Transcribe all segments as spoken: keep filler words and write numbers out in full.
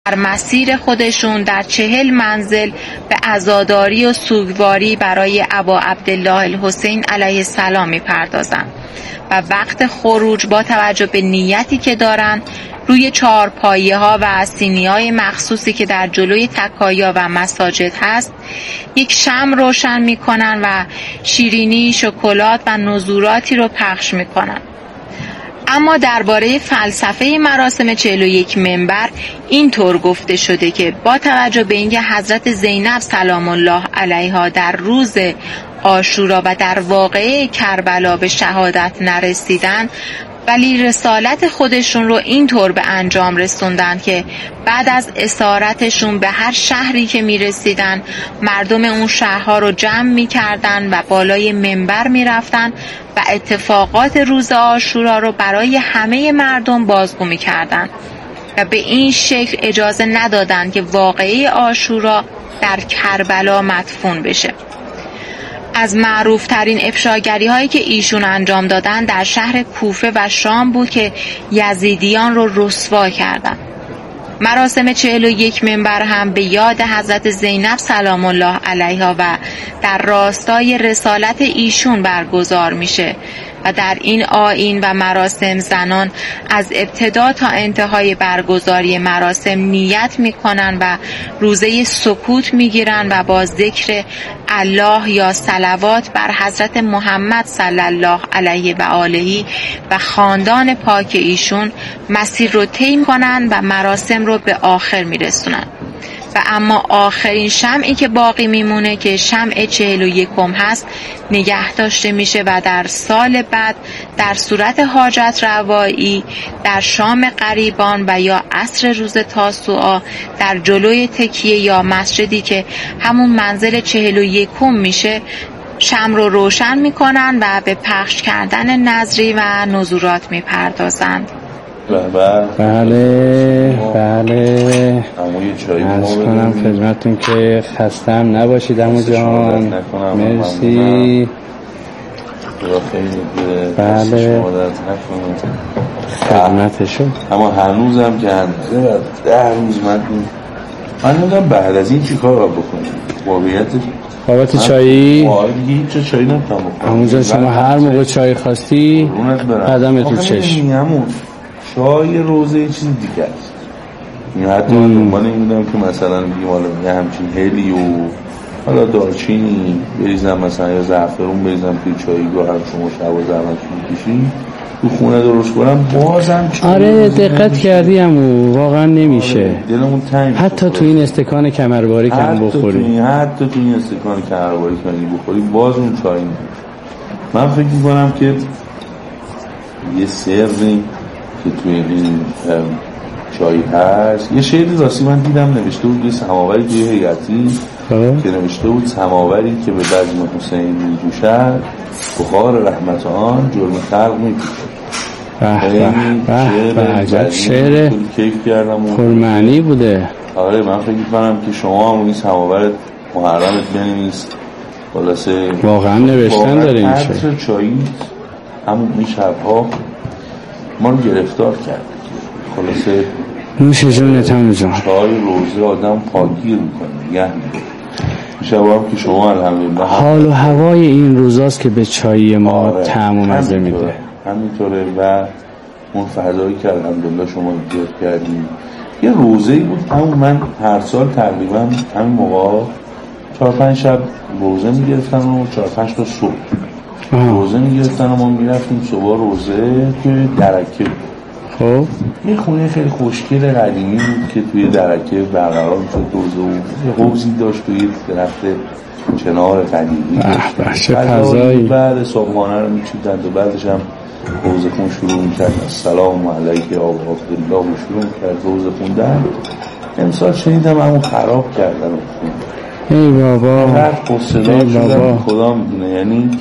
در مسیر خودشون در چهل منزل به عزاداری و سوگواری برای ابا عبدالله الحسین علیه السلام میپردازن و وقت خروج با توجه به نیتی که دارن روی چهارپایه ها و سینی های مخصوصی که در جلوی تکایا و مساجد هست یک شمع روشن میکنن و شیرینی، شکلات و نزوراتی رو پخش میکنن. اما درباره فلسفه مراسم چهل و یک منبر اینطور گفته شده که با توجه به اینکه حضرت زینب سلام الله علیها در روز عاشورا و در واقعه کربلا به شهادت نرسیدن، ولی رسالت خودشون رو اینطور به انجام رسوندن که بعد از اسارتشون به هر شهری که میرسیدن مردم اون شهرها رو جمع میکردن و بالای منبر میرفتن و اتفاقات روز عاشورا رو برای همه مردم بازگو میکردن و به این شکل اجازه ندادن که واقعه عاشورا در کربلا مدفون بشه. از معروف ترین افشاگری هایی که ایشون انجام دادن در شهر کوفه و شام بود که یزیدیان رو رسوا کردن. مراسم چهل و یک منبر هم به یاد حضرت زینب سلام الله علیها و در راستای رسالت ایشون برگزار میشه و در این آیین و مراسم زنان از ابتدا تا انتهای برگزاری مراسم نیت میکنن و روزه سکوت میگیرن و با ذکر الله یا صلوات بر حضرت محمد صلی الله علیه و آله و خاندان پاک ایشون مسیر رو طی میکنن و مراسم رو به آخر میرسونن. و اما آخرین شمعی که باقی میمونه که شمع چهل و یکم هست نگه داشته میشه و در سال بعد در صورت حاجت روایی در شام قریبان و یا عصر روز تاسوعا در جلوی تکیه یا مسجدی که همون منزل چهل و یکم میشه شمع رو روشن میکنن و به پخش کردن نذری و نذورات میپردازند. بله بله عرض کنم خدمتون که خسته هم نباشید عمو جان. مرسی. بله خدمتشو. اما هنوزم که هنوزه ده روز من من نمیدونم بعد از این چی کار باید بکنیم واقعیتش. بابت چایی؟ آره دیگه هیچ چایی نمیتونم بکنم. عمو جان شما هر موقع چای خواستی قدم تو چشم. چای روزه یه چیز دیگه است. این حتی من دنبال این بودم که مثلا بگیم حالا یه همچین هلی و حالا دارچینی بریزم مثلا یا زعفرون بریزم توی چایگاه هم شما شب و زحمت میکشی تو خونه درست کنم بازم چای. آره دقت کردی عمو واقعا نمیشه. آره دلمون تنگ حتی تو این استکان کمرباری کم بخوری. حتی تو این استکان کمرباری کم بخوری باز اون چای نمیشه. من فکر میکنم که یه سری که توی این چایی هست یه شعری راستی من دیدم نوشته بود یه سماوری توی هیئتی که نوشته بود سماوری که به بزم حسین می جوشد بخار رحمت آن جرم خلق می پوشد. به به عجب شعر پرمعنی بوده. آره من فکر می‌کنم که شما هم این سماورت محرمت بنویس خلاصه واقعا نوشتن داره این شعر. چایی همون این شبها ما رو گرفتار کرد خلاصه نوش جونت عمو جان. چای روزه آدم پاکگیر میکنه نگه میکنه. شبا هم که شما الحمدلله حال و هوای این روزاست که به چای ما آره. طعم و مزه میده. همینطوره و اون فردایی که الحمدلله شما گرفت کردیم یه روزه‌ای بود همون من هر سال تقریبا همین موقع چهار پنج شب روزه میگرفتم و چهار پنج تا صبح روزه میگرفتن و ما میرفتیم صبح روزه توی درکه. خب یه خونه خیلی خوشگل قدیمی بود که توی درکه برقرار میشد روزه و یه حوضی داشت توی درخت چنار قدیمی داشت. غذایی بعد صبحانه رو میچیدند و بعدش هم روزه خون شروع میکرد السلام علیک آقا عبدالله و شروع میکرد روزه خوندن. امسال شنیدم همون خراب کردن ای بابا هر قصدا شدن خدا میدونه. یعنی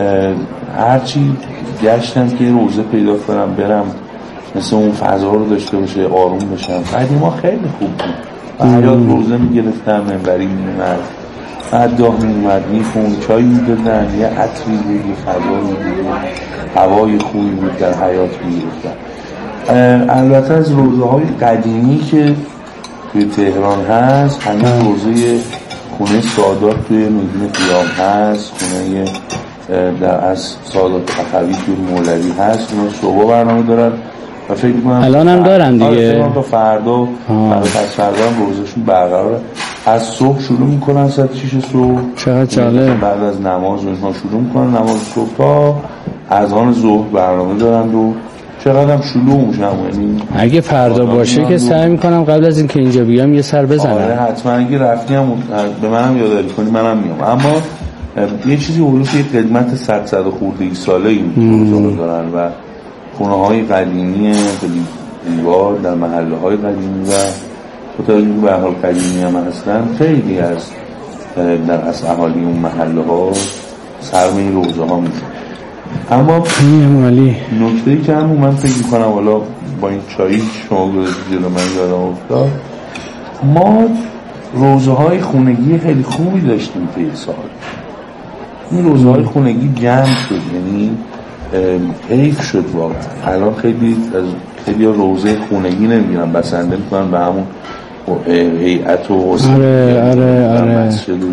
هرچی گشتم که روزه پیدا کنم برم مثل اون فضا رو داشته باشه آروم بشم. قدیما خیلی خوب بود. حیات روزه میگرفتم منبری میومد بعد داه میومد میخون چای میدادن یه عطری بود یه فضا بود هوای خوبی بود در حیات میگرفتن. البته از روزه های قدیمی که توی تهران هست، همین روزه خونه سادات توی میدون قیام هست، خونه در از سادات اخوی توی مولوی هست، اونا صبح برنامه دارن و فکر می‌کنم الان هم دارن دیگه. تا فردا بعد از فردا هم روزشون برقراره. از صبح شروع میکنن ساعت شش صبح. چقدر جالب. بعد از نماز اونها شروع میکنن، نماز صبح تا اذان ظهر برنامه دارن و چقدر هم شلوغ میشن. یعنی اگه فردا باشه که سعی میکنم قبل از اینکه اینجا بیام یه سر بزنم. آره حتما اگه رفتی هم به منم یادآوری کنی منم میام. اما یه چیزی اولوش یه قدمت صد صد خورده ای ساله این دارن و خونه های قدیمی خیلی دیوار در محله های قدیمی و خاطر اینکه به حال قدیمی هم هستن خیلی از در از اهالی اون محله ها سرم این روزه ها میشه. اما نکته‌ای که همون من فکر میکنم حالا با این چایی شما گذاشتید جلو من یادم افتاد، ما روزه های خونگی خیلی خوبی داشتیم طی سال. این روزه های خونگی جمع شد، یعنی حیف شد واقعا. الان خیلی از خیلی روزه خونگی نمیگیرن، بسنده میکنن به همون هیئت و حسن. آره آره آره.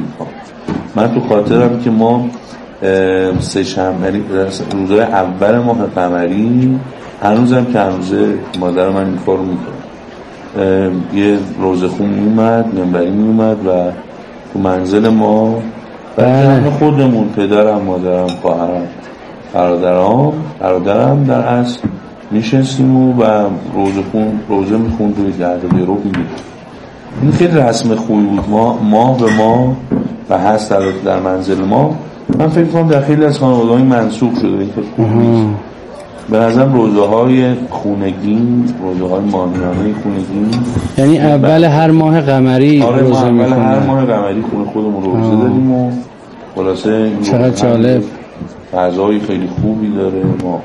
من تو خاطرم که ما سه شنبه روزه اول ماه قمری هنوزم که هنوزه مادر من این کارو میکنه، یه روزه خون میومد منبری میومد و تو منزل ما و جمع خودمون پدرم مادرم خواهرم برادرام برادرم در اصل میشستیم و روزه خون روزه میخوند و ده دقیقه رو میگید. این خیلی رسم خوبی بود. ما ماه به ما و هست در منزل ما. من فکر کنم در خیلی از خانواده‌های منسوخ شده این که خوب نیست. به نظرم روزه های خونگی، روزه های ماهیانه خونگی، یعنی اول هر ماه قمری آره روزه میکنیم. اول هر ماه قمری خونه خودمون روزه داریم و خلاصه چقدر جالب، فضای خیلی خوبی داره. ما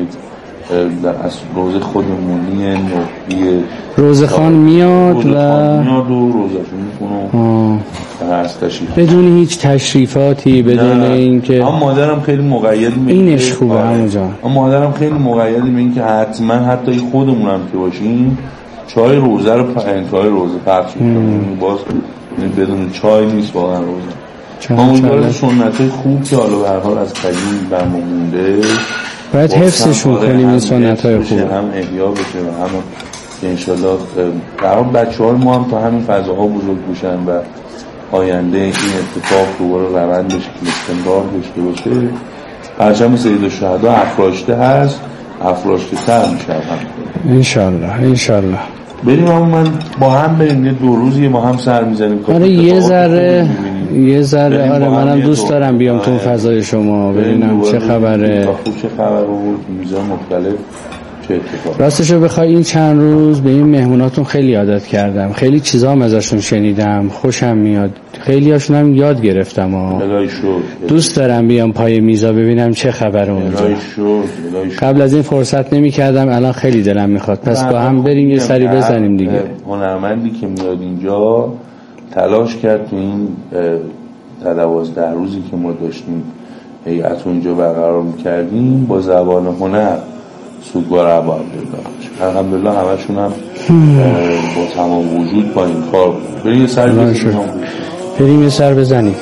در اصل روزه خودمونیه، نوعیه روزه خان میاد روزه و میاد و روزه‌شون میکنه از تشریف بدون هیچ تشریفاتی، بدون اینکه اما مادرم خیلی مقیدی اینش خوبه همون جا. اما مادرم خیلی مقیدی به اینکه حتما حتی خودمونم که باشیم چای روزه رو انتهای روزه پخش میکنیم. باز بدون چای نیست واقعا روزه. ما اون سنت‌های خوب که حالا به هر حال از قدیم برمون مونده باید حفظشون کنیم. این سنت‌های خوب هم احیا بشه و هم که انشالله در بچه‌های ما هم تا همین فضاها بزرگ بشن و آینده این اتفاق دوباره روند بشه که استمرار داشته باشه. پرچم سید الشهدا افراشته هست، افراشته تر میشه هم انشالله انشالله. بریم هم من با هم بریم یه دو روزی ما هم سر میزنیم. آره یه ذره یه ذره آره منم دوست دارم بیام تو فضای شما ببینم چه خبره، چه خبر بود میزان مختلف چه اتفاقی. راستشو بخوای این چند روز به این مهموناتون خیلی عادت کردم، خیلی چیزا هم ازشون شنیدم، خوشم میاد، خیلی هاشون هم یاد گرفتم ها. دوست دارم بیام پای میزا ببینم چه خبره اونجا. قبل از این فرصت نمی‌کردم، الان خیلی دلم میخواد. پس با هم بریم یه سری بزنیم دیگه. هنرمندی که میاد اینجا تلاش کرد تو این تا دوازده روزی که ما داشتیم هیئت اونجا برقرار می‌کردیم با زبان هنر سوگوار ابا عبدالله الحمدلله همشون هم با تمام وجود با این کار بود. بریم یه سر بزنیم بریم یه سر بزنیم.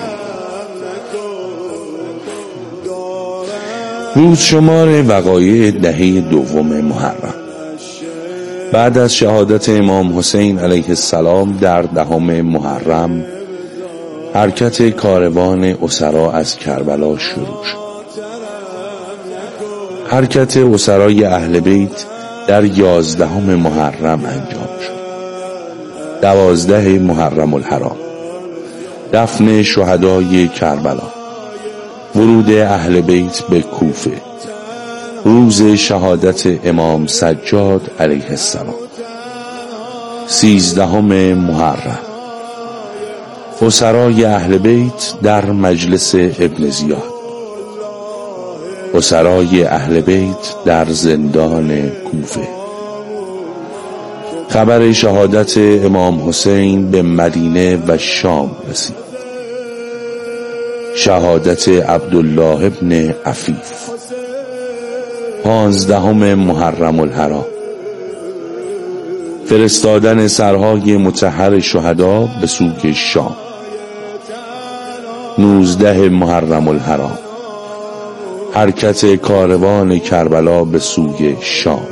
روز شمار وقایع دهه دوم محرم. بعد از شهادت امام حسین علیه السلام در دهم محرم حرکت کاروان اسرا از کربلا شروع شد. حرکت اسرای اهل بیت در یازدهم محرم انجام شد. دوازده محرم الحرام دفن شهدای کربلا، ورود اهل بیت به کوفه، روز شهادت امام سجاد علیه السلام. سیزدهم محرم اسرای اهل بیت در مجلس ابن زیاد، اسرای اهل بیت در زندان کوفه. خبر شهادت امام حسین به مدینه و شام رسید. شهادت عبدالله ابن عفیف. پانزدهم محرم الحرام فرستادن سرهای مطهر شهدا به سوی شام. نوزده محرم الحرام، حرکت کاروان کربلا به سوی شام.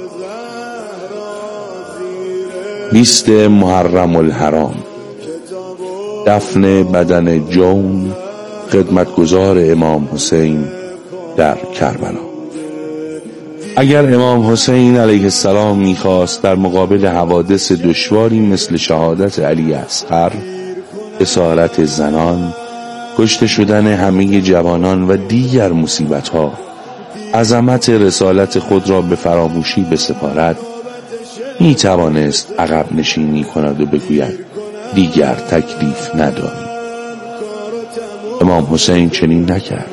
بیست محرم الحرام، دفن بدن جون خدمتگزار امام حسین در کربلا. اگر امام حسین علیه السلام میخواست در مقابل حوادث دشواری مثل شهادت علی اصغر، اسارت زنان، کشته شدن همه جوانان و دیگر مصیبت‌ها، عظمت رسالت خود را به فراموشی بسپارد، می توانست عقب نشینی کند و بگوید دیگر تکلیف نداریم. امام حسین چنین نکرد.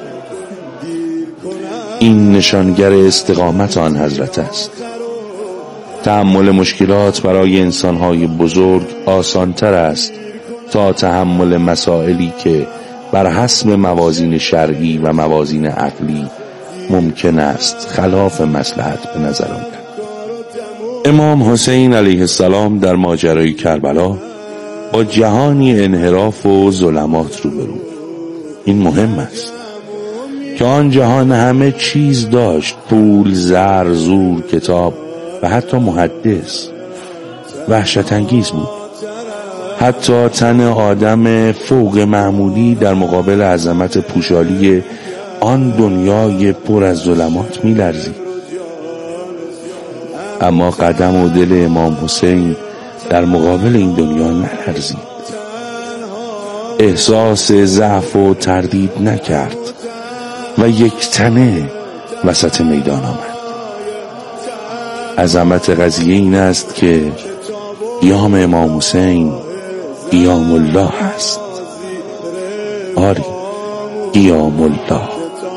این نشانگر استقامت آن حضرت است. تحمل مشکلات برای انسان‌های بزرگ آسان‌تر است تا تحمل مسائلی که بر حسب موازین شرعی و موازین عقلی ممکن است خلاف مصلحت به نظر آمد. امام حسین علیه السلام در ماجرای کربلا با جهانی انحراف و ظلمات روبرو. این مهم است که آن جهان همه چیز داشت: پول، زر، زور، کتاب و حتی محدث. وحشت انگیز بود. حتی تن آدم فوق معمولی در مقابل عظمت پوشالی آن دنیای پر از ظلمات می لرزید. اما قدم و دل امام حسین در مقابل این دنیا نلرزید. احساس ضعف و تردید نکرد و یک تنه وسط میدان آمد. عظمت قضیه این است که قیام امام حسین قیام الله است. آری، قیام الله.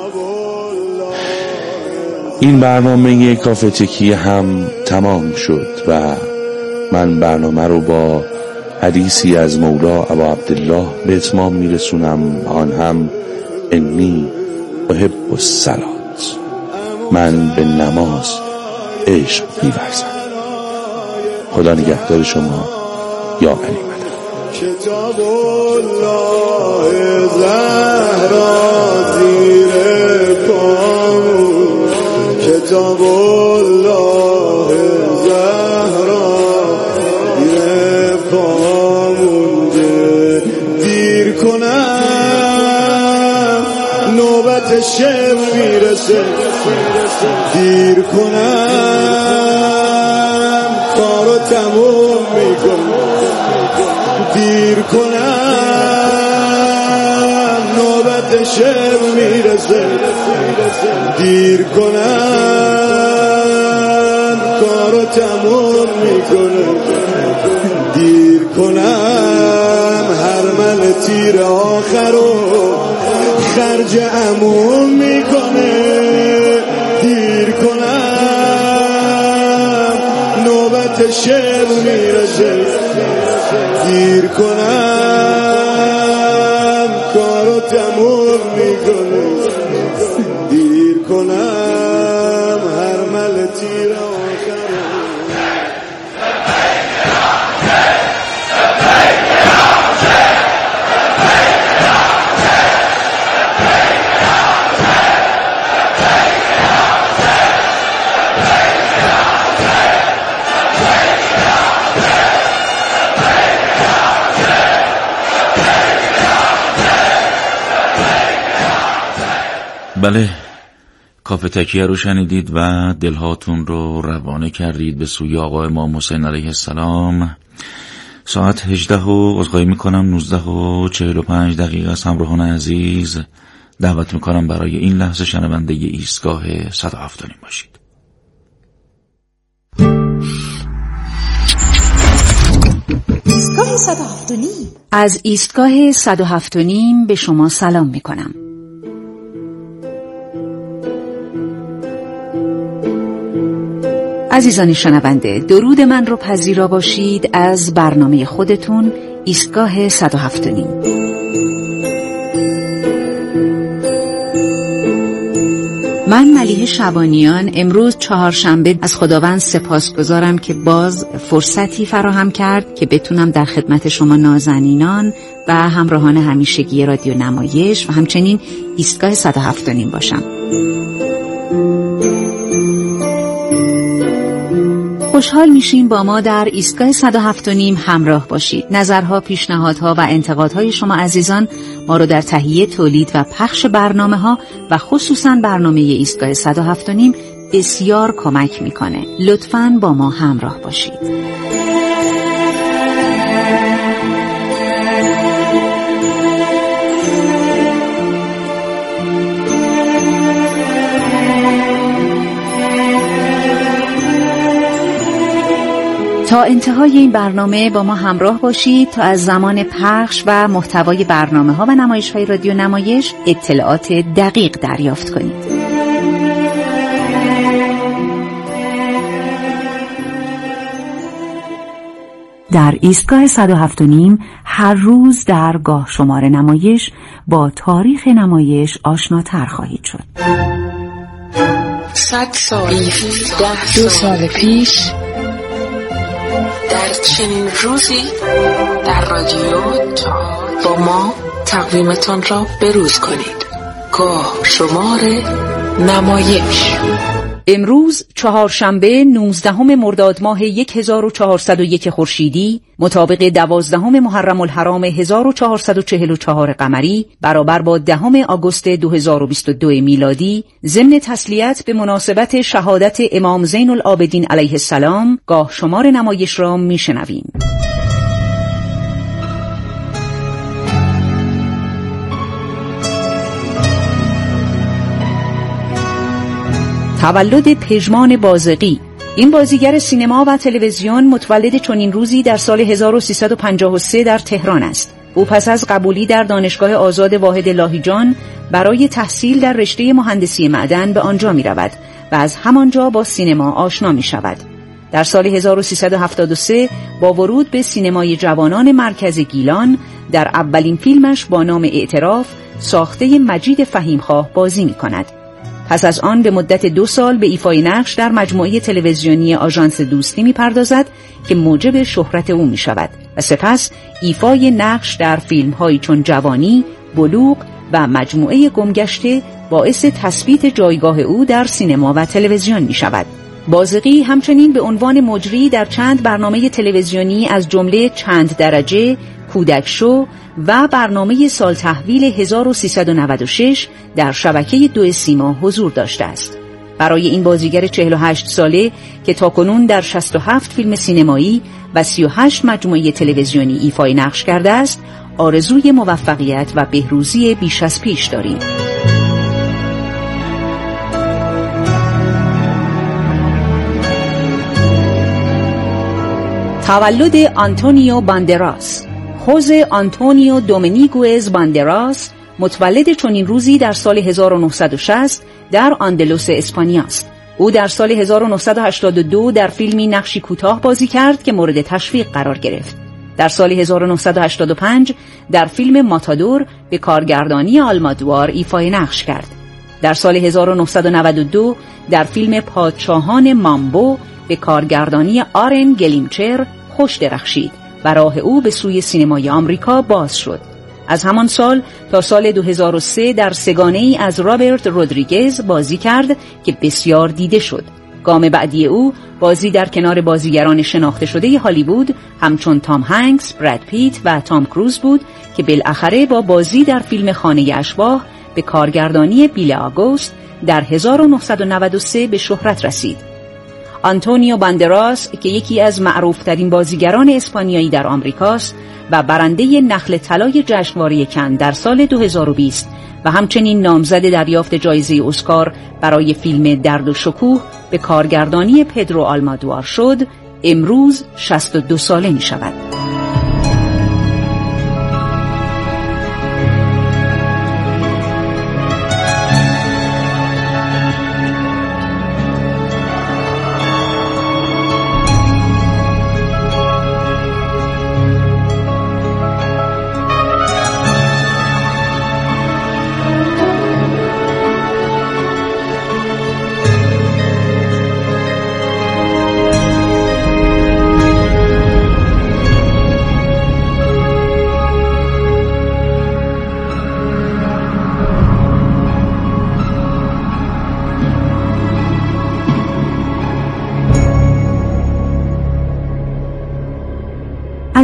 این برنامه کافه تکیه هم تمام شد و من برنامه رو با حدیثی از مولا ابا عبدالله به اتمام میرسونم. آن هم انی احب الصلات، من به نماز عشق می‌ورزم. خدا نگهدار شما. یا علی مدد. کتاب الله زهرا زیر پامون، کتاب الله زهرا زیر پامون، دیر کنم نوبت شب میرسه، دیر کنم کارو تموم میکنم، دیر کنم نوبت شب میرسه، دیر کنم کارو تموم میکنم، دیر کنم هر من تیر آخرو خرج عموم میکنه، دیر کنم نوبت شب میرسه، دیر کنم کارو تموم میکنه، دیر کنم هر مل تیر بله، کافه تکیه رو شنیدید و دلهاتون رو روانه کردید به سوی آقا امام حسین علیه السلام. ساعت هجده و عذرخواهی میکنم نوزده و چهل و پنج دقیقه است. همراهان عزیز، دعوت میکنم برای این لحظه شنونده ایستگاه صد و هفت و نیم باشید. ایستگاه صد و هفت و نیم. از ایستگاه صد و هفت و نیم به شما سلام میکنم. عزیزان شنونده، درود من رو پذیرا باشید از برنامه خودتون ایستگاه صد و هفت و نیم. من ملیحه شبانیان امروز چهارشنبه از خداوند سپاسگزارم که باز فرصتی فراهم کرد که بتونم در خدمت شما نازنینان و همراهان همیشگی رادیو نمایش و همچنین ایستگاه صد و هفت و نیم باشم. خوشحال میشیم با ما در ایستگاه صد و هفت و نیم همراه باشید. نظرها، پیشنهادها و انتقادهای شما عزیزان ما رو در تهیه، تولید و پخش برنامه‌ها و خصوصاً برنامه ایستگاه صد و هفت و نیم بسیار کمک میکنه. لطفاً با ما همراه باشید. تا انتهای این برنامه با ما همراه باشید تا از زمان پخش و محتوای برنامه ها و نمایش های رادیو نمایش اطلاعات دقیق دریافت کنید. در ایستگاه صد و هفت و نیم هر روز در گاه شمار نمایش با تاریخ نمایش آشناتر خواهید شد. صد سال دو سال پیش در چنین روزی در رادیو با ما تقویمتان را بروز کنید. گاه شمار نمایش. امروز چهارشنبه نوزدهم مرداد ماه هزار و چهارصد و یک خورشیدی مطابق دوازدهم محرم الحرام هزار و چهارصد و چهل و چهار قمری برابر با دهم آگوست دو هزار و بیست و دو میلادی ضمن تسلیت به مناسبت شهادت امام زین العابدین علیه السلام گاه شمار نمایش را میشنویم. تولد پژمان بازقی. این بازیگر سینما و تلویزیون متولد چنین روزی در سال هزار و سیصد و پنجاه و سه در تهران است. او پس از قبولی در دانشگاه آزاد واحد لاهیجان برای تحصیل در رشته مهندسی معدن به آنجا می رود و از همانجا با سینما آشنا می شود. در سال هزار و سیصد و هفتاد و سه با ورود به سینمای جوانان مرکز گیلان در اولین فیلمش با نام اعتراف ساخته مجید فهیمخواه بازی می کند. پس از آن به مدت دو سال به ایفای نقش در مجموعه تلویزیونی آژانس دوستی می‌پردازد که موجب شهرت او می‌شود و سپس ایفای نقش در فیلم‌هایی چون جوانی، بلوغ و مجموعه گمگشته باعث تثبیت جایگاه او در سینما و تلویزیون می‌شود. بازقی همچنین به عنوان مجری در چند برنامه تلویزیونی از جمله چند درجه، کودک شو و برنامه سال تحویل هزار و سیصد و نود و شش در شبکه دو سیما حضور داشته است. برای این بازیگر چهل و هشت ساله که تاکنون در شصت و هفت فیلم سینمایی و سی و هشت مجموعه تلویزیونی ایفای نقش کرده است، آرزوی موفقیت و بهروزی بیش از پیش داریم. تولد آنتونیو باندراس. خوزه آنتونیو دومینیگوز باندراس متولد چنین روزی در سال هزار و نهصد و شصت در آندلوس اسپانیا است. او در سال هزار و نهصد و هشتاد و دو در فیلمی نقشی کوتاه بازی کرد که مورد تشویق قرار گرفت. در سال هزار و نهصد و هشتاد و پنج در فیلم ماتادور به کارگردانی آلمادوار ایفای نقش کرد. در سال هزار و نهصد و نود و دو در فیلم پادشاهان مامبو به کارگردانی آرن گلیمچر خوش درخشید و راه او به سوی سینمای آمریکا باز شد. از همان سال تا سال دو هزار و سه در سگانه‌ای از رابرت رودریگز بازی کرد که بسیار دیده شد. گام بعدی او بازی در کنار بازیگران شناخته شده هالیوود همچون تام هنگس، براد پیت و تام کروز بود که بالاخره با بازی در فیلم خانه اشباح به کارگردانی بیل آگوست در هزار و نهصد و نود و سه به شهرت رسید. آنتونیو باندراس که یکی از معروفترین بازیگران اسپانیایی در آمریکاست و برنده نخل طلای جشنواره کن در سال دو هزار و بیست و همچنین نامزد دریافت جایزه اسکار برای فیلم درد و شکوه به کارگردانی پدرو آلمادوار شد، امروز شصت و دو ساله می شود.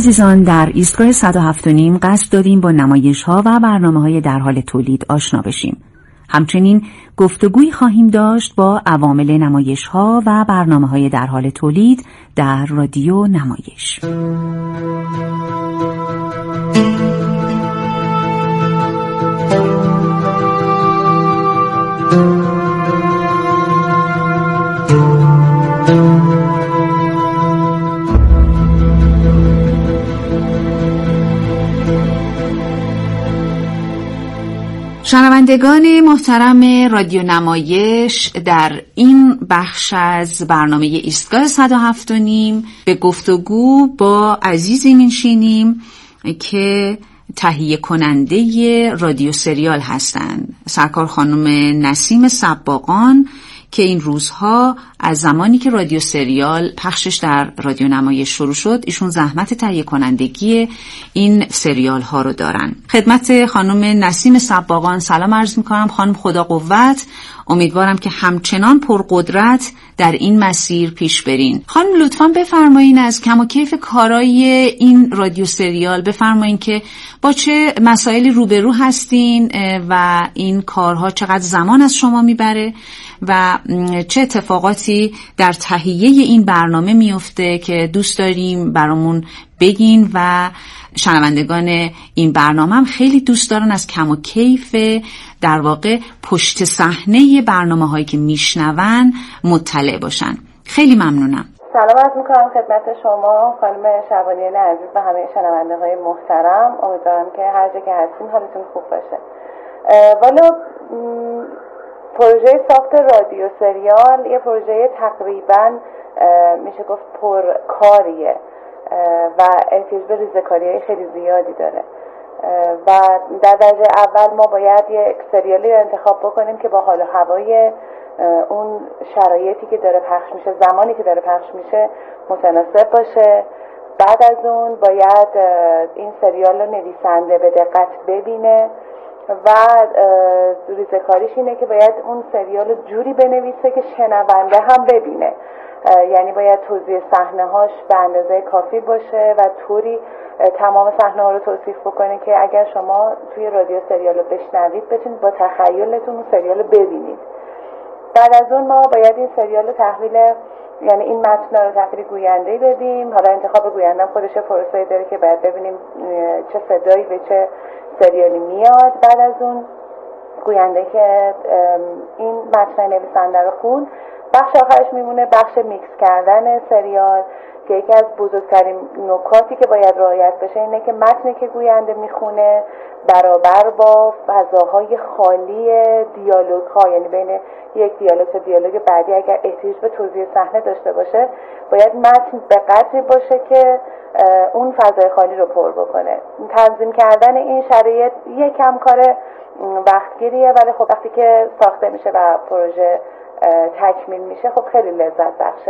عزیزان، در ایستگاه صد و هفت و نیم قصد داریم با نمایش‌ها و برنامه‌های در حال تولید آشنا بشیم. همچنین گفتگویی خواهیم داشت با عوامل نمایش‌ها و برنامه‌های در حال تولید در رادیو نمایش. شنوندگان محترم رادیو نمایش، در این بخش از برنامه ایستگاه صد و هفت و نیم به گفتگو با عزیزی می‌نشینیم که تهیه کننده رادیو سریال هستند، سرکار خانم نسیم صباغان، که این روزها از زمانی که رادیو سریال پخشش در رادیو نمایش شروع شد ایشون زحمت تهیه کنندگی این سریال ها رو دارن. خدمت خانم نسیم صباغان سلام عرض میکنم. خانم خدا قوت، امیدوارم که همچنان پرقدرت در این مسیر پیش برین. خانم لطفاً بفرمایین از کم و کیف کارای این رادیو سریال بفرمایین که با چه مسائلی روبرو هستین و این کارها چقدر زمان از شما میبره و چه اتفاقاتی در تهیه این برنامه میفته که دوست داریم برامون بگین و شنوندگان این برنامه هم خیلی دوست دارن از کم و کیف در واقع پشت صحنه برنامه‌هایی که میشنون مطلع باشن. خیلی ممنونم. سلام عرض میکنم خدمت شما خانم شعبانیان عزیز و همه شنونده‌های محترم. امیدوارم که هر جا که هستین حالتون خوب باشه. والا پروژه ساخت رادیو سریال یه پروژه تقریبا میشه گفت پرکاریه و احتیاج به ریزه‌کاری‌های خیلی زیادی داره و در درجه اول ما باید یک سریالی رو انتخاب بکنیم که با حال و هوای اون شرایطی که داره پخش میشه، زمانی که داره پخش میشه متناسب باشه. بعد از اون باید این سریال رو نویسنده به دقت ببینه و ریزه‌کاریش اینه که باید اون سریال رو جوری بنویسه که شنونده هم ببینه، یعنی باید توضیح صحنه هاش به اندازه کافی باشه و طوری تمام صحنه ها رو توصیف بکنه که اگر شما توی رادیو سریال رو بشنوید بتونید با تخیلتون اون سریال رو ببینید. بعد از اون ما باید این سریال رو تحویل، یعنی این متن رو تحویل گوینده بدیم. حالا انتخاب گوینده خودش پروسه‌ای داره که باید ببینیم چه صدایی به چه سریالی میاد. بعد از اون گوینده که این متن نویسنده رو خون، بخش آخرش میمونه بخش میکس کردن سریال که یکی از بزرگترین نکاتی که باید رعایت بشه اینه که متنی که گوینده میخونه برابر با فضاهای خالی دیالوگ ها، یعنی بین یک دیالوگ تا دیالوگ بعدی اگر احتیاج به توضیح صحنه داشته باشه باید متن به قدری باشه که اون فضای خالی رو پر بکنه. تنظیم کردن این شرایط یکم کار وقتگیریه، ولی خب وقتی که ساخته میشه و پروژه تکمیل میشه خب خیلی لذت بخشه.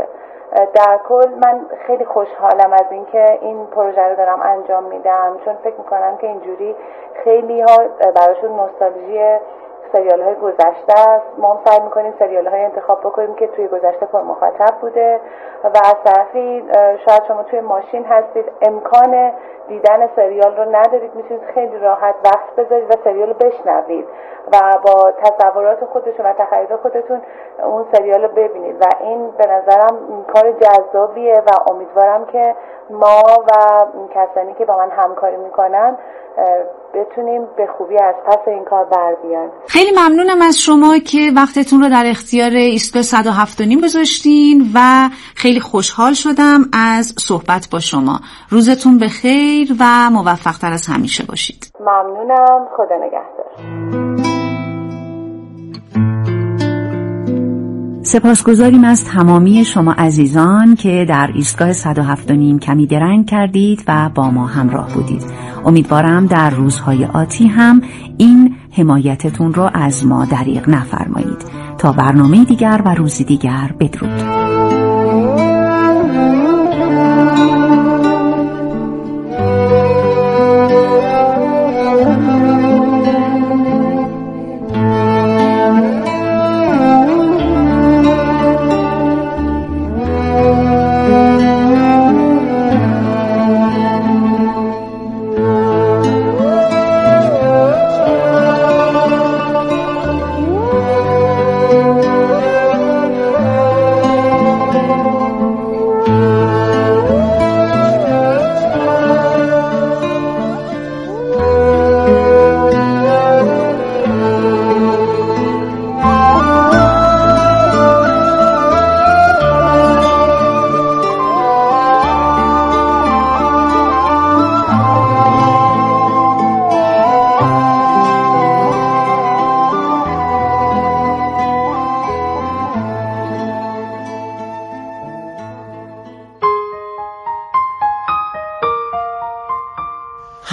در کل من خیلی خوشحالم از اینکه این پروژه رو دارم انجام میدم، چون فکر میکنم که اینجوری خیلی ها براشون نوستالژی سریال های گذشته است. ما هم سعی میکنیم سریال های انتخاب بکنیم که توی گذشته پر مخاطب بوده و از طرفی شاید شما توی ماشین هستید امکان دیدن سریال رو ندارید، میتونید خیلی راحت وقت بذارید و سریال رو بشنوید و با تصورات خودتون و تخیل خودتون اون سریال رو ببینید و این به نظرم کار جذابیه و امیدوارم که ما و کسانی که با من همکاری میکنن بتونیم به خوبی از پس این کار بر بیان. خیلی ممنونم از شما که وقتتون رو در اختیار ایستگاه صد و هفت و نیم گذاشتین و خیلی خوشحال شدم از صحبت با شما. روزتون بخیر و موفق‌تر از همیشه باشید. ممنونم. خدا نگهدار. سپاسگزاریم از تمامی شما عزیزان که در ایستگاه صد و هفت و نیم کمی درنگ کردید و با ما همراه بودید. امیدوارم در روزهای آتی هم این حمایتتون رو از ما دریغ نفرمایید. تا برنامه دیگر و روزی دیگر، بدرود.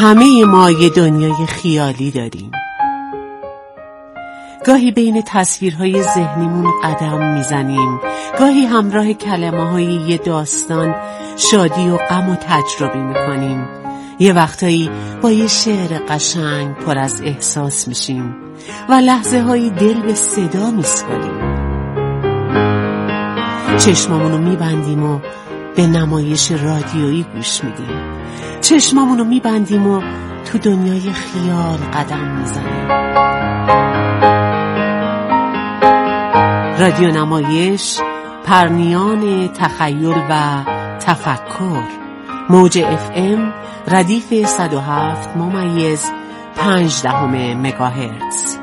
همه ما یه دنیای خیالی داریم. گاهی بین تصویرهای ذهنیمون قدم میزنیم، گاهی همراه کلمه های یه داستان شادی و غم و تجربه میکنیم، یه وقتایی با یه شعر قشنگ پر از احساس میشیم و لحظه هایی دل به صدا میسپاریم. چشمامونو میبندیم و به نمایش رادیویی گوش میدیم، چشمامونو میبندیم و تو دنیای خیال قدم میزنیم. رادیو نمایش، پرنیان تخیل و تفکر. موج اف ام ردیف صد و هفت ممیز پنج دهم مگاهرتز.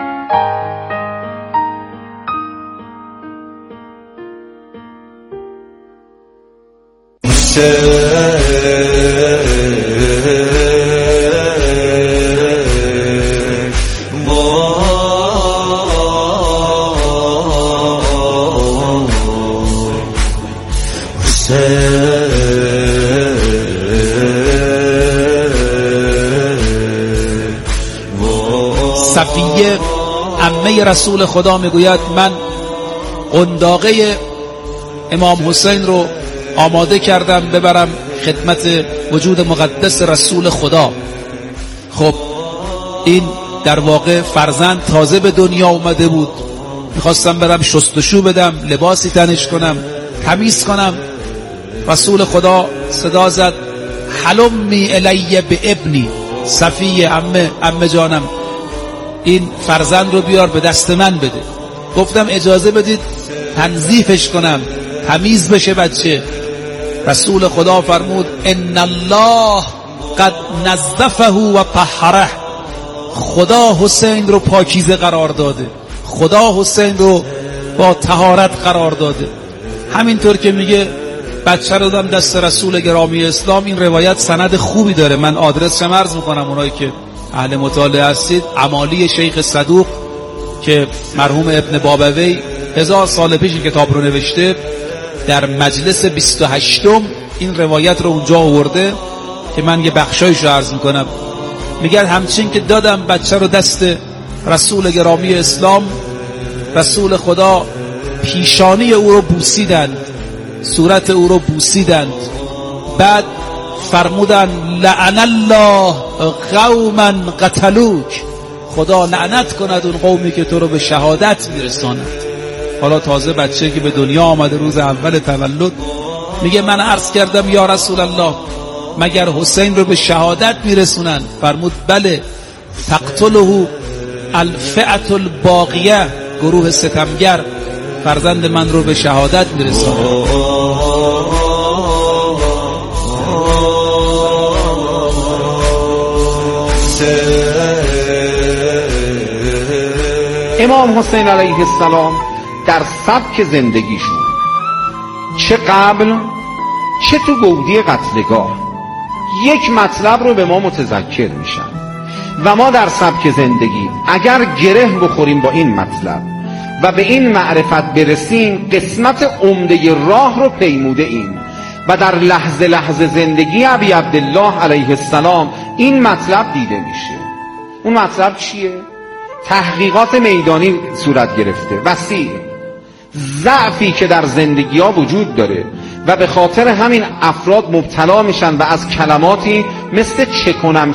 صفیه عمه رسول خدا میگوید من قنداقه امام حسین رو آماده کردم ببرم خدمت وجود مقدس رسول خدا. خب این در واقع فرزند تازه به دنیا اومده بود، میخواستم برم شستشو بدم، لباسی تنش کنم، تمیز کنم. رسول خدا صدا زد حلمی الی به ابنی، صفیه عمه عمه جانم این فرزند رو بیار به دست من بده. گفتم اجازه بدید تنظیفش کنم، تمیز بشه بچه. رسول خدا فرمود ان الله قد نظفه و طهره، خدا حسین رو پاکیزه قرار داده، خدا حسین رو با طهارت قرار داده. همینطور که میگه بچه رو دادم دست رسول گرامی اسلام. این روایت سند خوبی داره، من آدرس شم عرض میکنم اونایی که اهل مطالعه هستید. امالی شیخ صدوق که مرحوم ابن بابوی هزار سال پیش این کتاب رو نوشته، در مجلس بیست و هشتم این روایت رو اونجا آورده که من یه بخشایش رو عرض میکنم. میگه همچین که دادم بچه رو دست رسول گرامی اسلام، رسول خدا پیشانی او رو بوسیدند، صورت او رو بوسیدند، بعد فرمودن لعن الله قوما قتلوک، خدا لعنت کند اون قومی که تو رو به شهادت میرساند. حالا تازه بچه که به دنیا آمده روز اول تولد میگه من عرض کردم یا رسول الله مگر حسین رو به شهادت میرسونن؟ فرمود بله، تقتله الفئة الباقیه، گروه ستمگر فرزند من رو به شهادت میرسونن. امام حسین علیه السلام در سبک زندگیشون چه قبل چه تو گودی قتلگاه یک مطلب رو به ما متذکر میشن و ما در سبک زندگی اگر گره بخوریم با این مطلب و به این معرفت برسیم، قسمت عمده راه رو پیموده ایم و در لحظه لحظه زندگی ابی عبدالله علیه السلام این مطلب دیده میشه. اون مطلب چیه؟ تحقیقات میدانی صورت گرفته، وسیع، ضعفی که در زندگی ها وجود داره و به خاطر همین افراد مبتلا میشن و از کلماتی مثل چه کنم